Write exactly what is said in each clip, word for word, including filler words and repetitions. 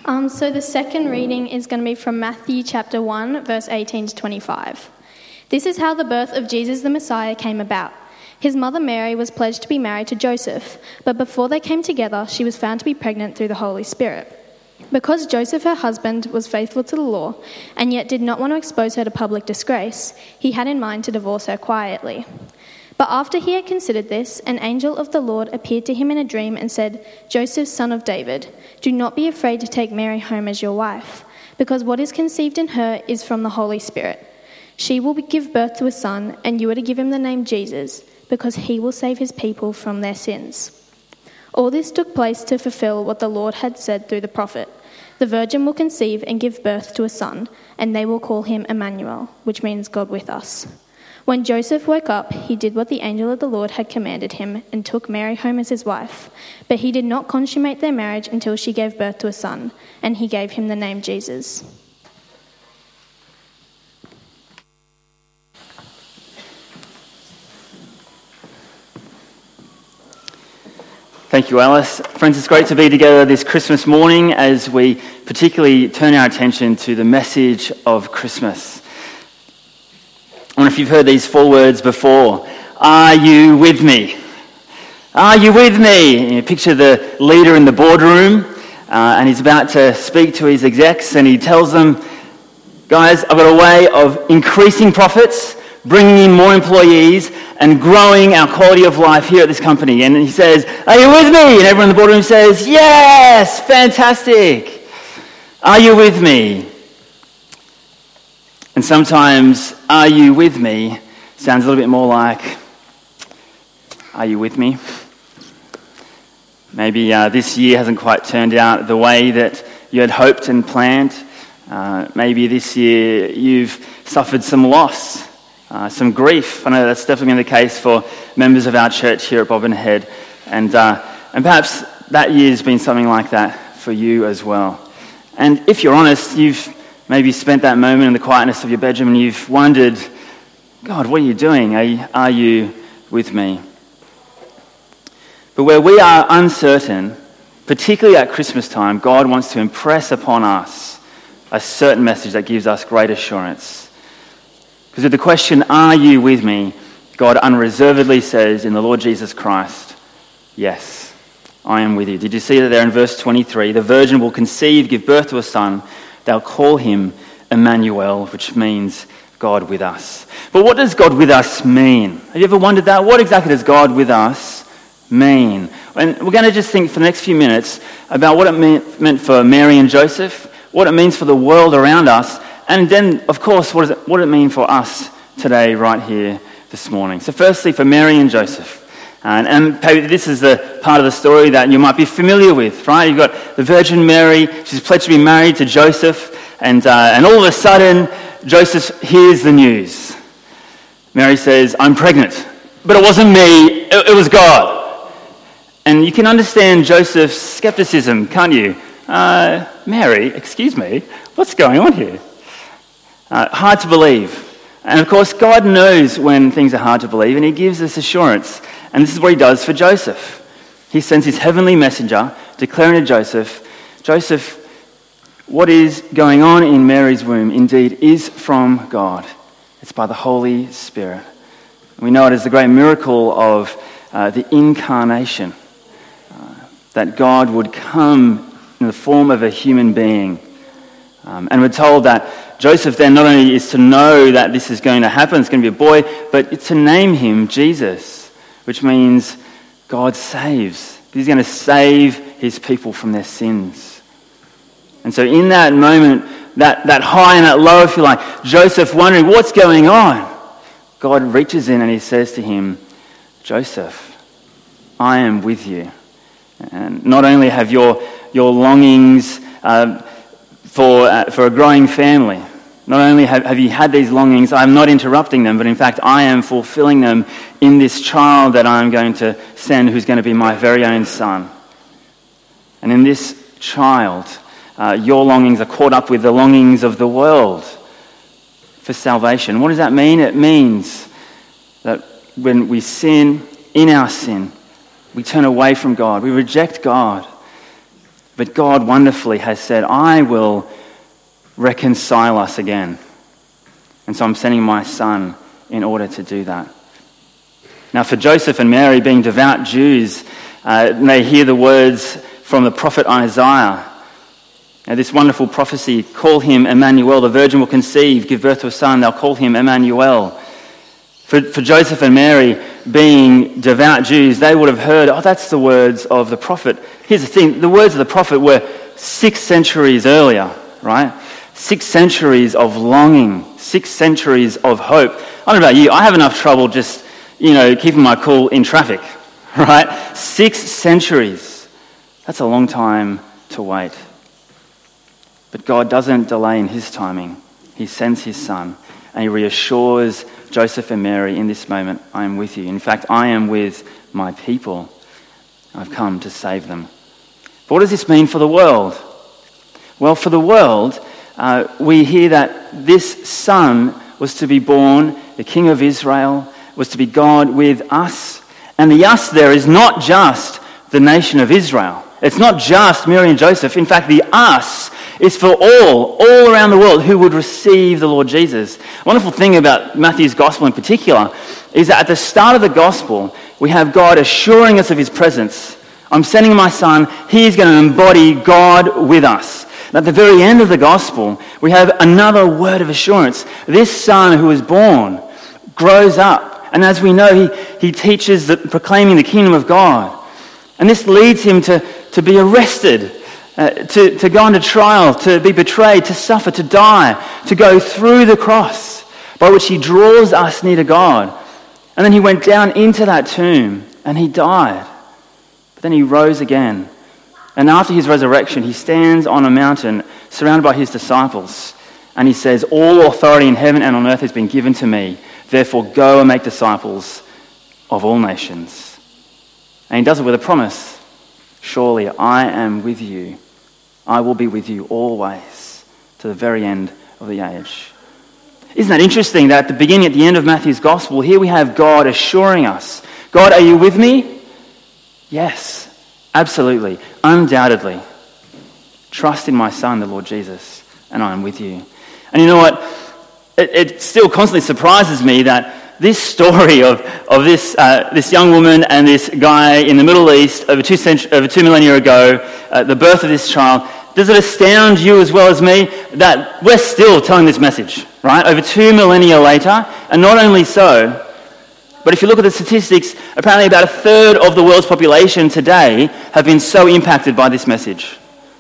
Um, so the second reading is going to be from Matthew chapter one, verse eighteen to twenty-five. This is how the birth of Jesus the Messiah came about. His mother Mary was pledged to be married to Joseph, but before they came together, she was found to be pregnant through the Holy Spirit. Because Joseph, her husband, was faithful to the law, and yet did not want to expose her to public disgrace, he had in mind to divorce her quietly. But after he had considered this, an angel of the Lord appeared to him in a dream and said, "Joseph, son of David, do not be afraid to take Mary home as your wife, because what is conceived in her is from the Holy Spirit. She will give birth to a son, and you are to give him the name Jesus, because he will save his people from their sins." All this took place to fulfill what the Lord had said through the prophet. The virgin will conceive and give birth to a son, and they will call him Emmanuel, which means God with us. When Joseph woke up, he did what the angel of the Lord had commanded him and took Mary home as his wife. But he did not consummate their marriage until she gave birth to a son, and he gave him the name Jesus. Thank you, Alice. Friends, it's great to be together this Christmas morning as we particularly turn our attention to the message of Christmas. I wonder if you've heard these four words before. Are you with me? Are you with me? You picture the leader in the boardroom uh, and he's about to speak to his execs and he tells them, guys, I've got a way of increasing profits, bringing in more employees and growing our quality of life here at this company. And he says, are you with me? And everyone in the boardroom says, yes, fantastic. Are you with me? And sometimes, are you with me sounds a little bit more like, are you with me? Maybe uh, this year hasn't quite turned out the way that you had hoped and planned. Uh, maybe this year you've suffered some loss, uh, some grief. I know that's definitely been the case for members of our church here at Bobbin Head. And, uh, and perhaps that year's been something like that for you as well. And if you're honest, you've maybe spent that moment in the quietness of your bedroom and you've wondered, God, what are you doing? Are you, are you with me? But where we are uncertain, particularly at Christmas time, God wants to impress upon us a certain message that gives us great assurance. Because with the question, are you with me? God unreservedly says in the Lord Jesus Christ, yes, I am with you. Did you see that there in verse twenty-three? The virgin will conceive, give birth to a son. They'll call him Emmanuel, which means God with us. But what does God with us mean? Have you ever wondered that? What exactly does God with us mean? And we're going to just think for the next few minutes about what it meant, meant for Mary and Joseph, what it means for the world around us, and then, of course, what does it, what does it mean for us today, right here, this morning. So firstly, for Mary and Joseph. And, and this is the part of the story that you might be familiar with, right? You've got the Virgin Mary, she's pledged to be married to Joseph, and uh, and all of a sudden, Joseph hears the news. Mary says, I'm pregnant, but it wasn't me, it, it was God. And you can understand Joseph's skepticism, can't you? Uh, Mary, excuse me, what's going on here? Uh, hard to believe. And of course, God knows when things are hard to believe, and he gives us assurance. And this is what he does for Joseph. He sends his heavenly messenger declaring to Joseph, Joseph, what is going on in Mary's womb indeed is from God. It's by the Holy Spirit. We know it as the great miracle of uh, the incarnation, uh, that God would come in the form of a human being. Um, and we're told that Joseph then not only is to know that this is going to happen, it's going to be a boy, but it's to name him Jesus, which means God saves. He's going to save his people from their sins. And so in that moment, that, that high and that low, if you like, Joseph wondering what's going on, God reaches in and he says to him, Joseph, I am with you. And not only have your, your longings uh, for, uh, for a growing family, not only have, have you had these longings, I'm not interrupting them, but in fact I am fulfilling them in this child that I'm going to send, who's going to be my very own son. And in this child, uh, your longings are caught up with the longings of the world for salvation. What does that mean? It means that when we sin, in our sin, we turn away from God, we reject God. But God wonderfully has said, I will reconcile us again. And so I'm sending my son in order to do that. Now for Joseph and Mary, being devout Jews, uh, they hear the words from the prophet Isaiah. Now, this wonderful prophecy, call him Emmanuel, the virgin will conceive, give birth to a son, they'll call him Emmanuel. For, for Joseph and Mary, being devout Jews, they would have heard, oh, that's the words of the prophet. Here's the thing, the words of the prophet were six centuries earlier, right? Six centuries of longing, six centuries of hope. I don't know about you, I have enough trouble just, you know, keeping my cool in traffic, right? Six centuries. That's a long time to wait. But God doesn't delay in his timing. He sends his son and he reassures Joseph and Mary in this moment, I am with you. In fact, I am with my people. I've come to save them. But what does this mean for the world? Well, for the world, uh, we hear that this son was to be born, the King of Israel, was to be God with us. And the us there is not just the nation of Israel. It's not just Mary and Joseph. In fact, the us is for all, all around the world who would receive the Lord Jesus. A wonderful thing about Matthew's gospel in particular is that at the start of the gospel, we have God assuring us of his presence. I'm sending my son. He's going to embody God with us. And at the very end of the gospel, we have another word of assurance. This son who was born grows up. And as we know, he, he teaches the, proclaiming the kingdom of God. And this leads him to, to be arrested, uh, to, to go under trial, to be betrayed, to suffer, to die, to go through the cross, by which he draws us near to God. And then he went down into that tomb and he died. But then he rose again. And after his resurrection, he stands on a mountain surrounded by his disciples. And he says, all authority in heaven and on earth has been given to me. Therefore, go and make disciples of all nations. And he does it with a promise. Surely I am with you. I will be with you always to the very end of the age. Isn't that interesting that at the beginning, at the end of Matthew's gospel, here we have God assuring us, God, are you with me? Yes, absolutely, undoubtedly. Trust in my son, the Lord Jesus, and I am with you. And you know what? It, it still constantly surprises me that this story of, of this uh, this young woman and this guy in the Middle East over two, century, over two millennia ago, uh, the birth of this child, does it astound you as well as me that we're still telling this message, right? Over two millennia later, and not only so, but if you look at the statistics, apparently about a third of the world's population today have been so impacted by this message.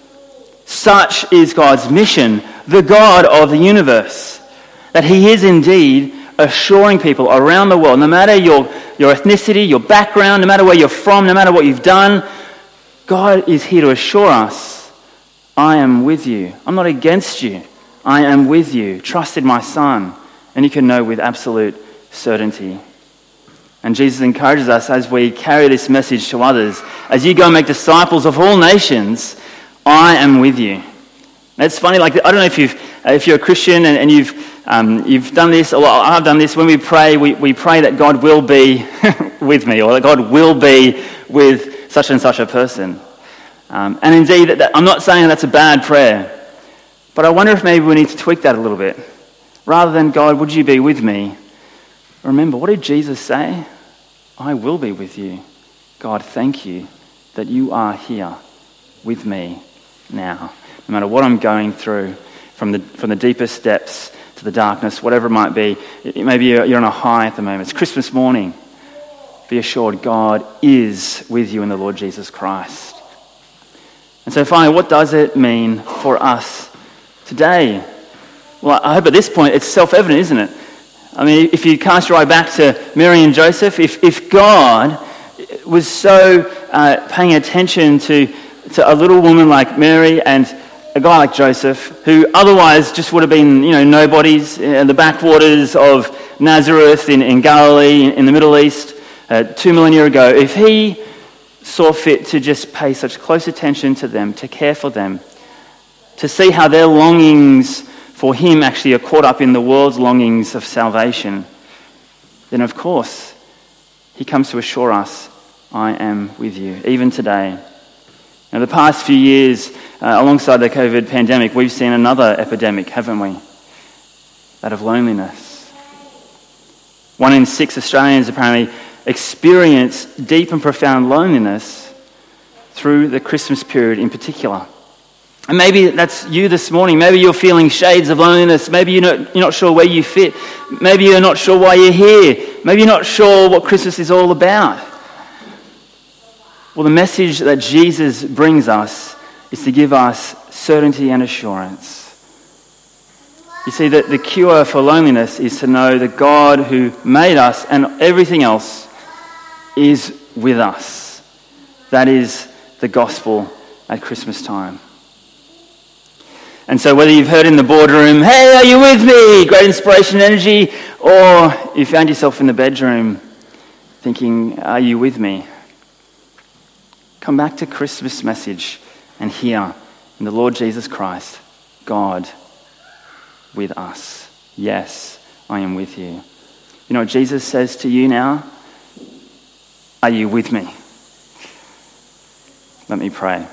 Such is God's mission, the God of the universe, that he is indeed assuring people around the world, no matter your, your ethnicity, your background, no matter where you're from, no matter what you've done, God is here to assure us, I am with you. I'm not against you. I am with you. Trust in my son. And you can know with absolute certainty. And Jesus encourages us as we carry this message to others, as you go and make disciples of all nations, I am with you. And it's funny, like, I don't know if you've, if you're a Christian and, and you've Um, you've done this, or I've done this. When we pray, we, we pray that God will be with me, or that God will be with such and such a person. Um, and indeed, that, that, I'm not saying that's a bad prayer, but I wonder if maybe we need to tweak that a little bit. Rather than, God, would you be with me? Remember, what did Jesus say? I will be with you. God, thank you that you are here with me now. No matter what I'm going through, from the from the deepest depths to the darkness, whatever it might be. Maybe you're on a high at the moment. It's Christmas morning. Be assured God is with you in the Lord Jesus Christ. And so finally, what does it mean for us today? Well, I hope at this point it's self-evident, isn't it? I mean, if you cast your eye back to Mary and Joseph, if, if God was so uh, paying attention to, to a little woman like Mary and a guy like Joseph, who otherwise just would have been, you know, nobodies in the backwaters of Nazareth in, in Galilee, in, in the Middle East, uh, two millennia ago, if he saw fit to just pay such close attention to them, to care for them, to see how their longings for him actually are caught up in the world's longings of salvation, then of course he comes to assure us, I am with you, even today. Now, the past few years, uh, alongside the COVID pandemic, we've seen another epidemic, haven't we? That of loneliness. One in six Australians apparently experience deep and profound loneliness through the Christmas period in particular. And maybe that's you this morning. Maybe you're feeling shades of loneliness. Maybe you're not, you're not sure where you fit. Maybe you're not sure why you're here. Maybe you're not sure what Christmas is all about. Well, the message that Jesus brings us is to give us certainty and assurance. You see, that the cure for loneliness is to know that God who made us and everything else is with us. That is the gospel at Christmas time. And so whether you've heard in the boardroom, hey, are you with me? Great inspiration, energy, or you found yourself in the bedroom thinking, are you with me? Come back to Christmas message and hear in the Lord Jesus Christ, God with us. Yes, I am with you. You know what Jesus says to you now? Are you with me? Let me pray.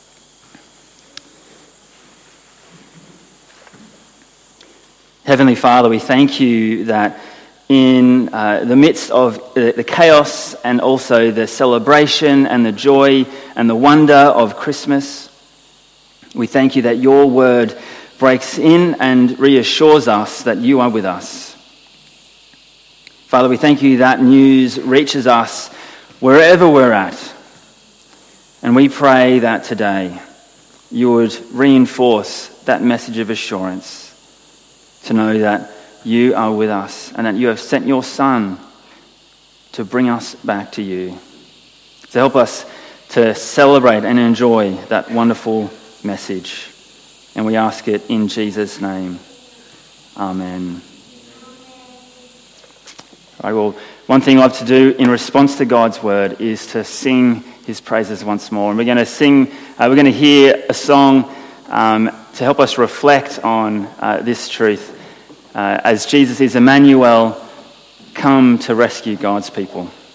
Heavenly Father, we thank you that in uh, the midst of the, the chaos and also the celebration and the joy and the wonder of Christmas, we thank you that your word breaks in and reassures us that you are with us. Father, we thank you that news reaches us wherever we're at. And we pray that today you would reinforce that message of assurance, to know that you are with us and that you have sent your Son to bring us back to you. To help us to celebrate and enjoy that wonderful message. And we ask it in Jesus' name. Amen. All right, well, one thing I love to do in response to God's word is to sing his praises once more. And we're going to sing, uh, we're going to hear a song um, to help us reflect on uh, this truth. Uh, as Jesus is Emmanuel, come to rescue God's people.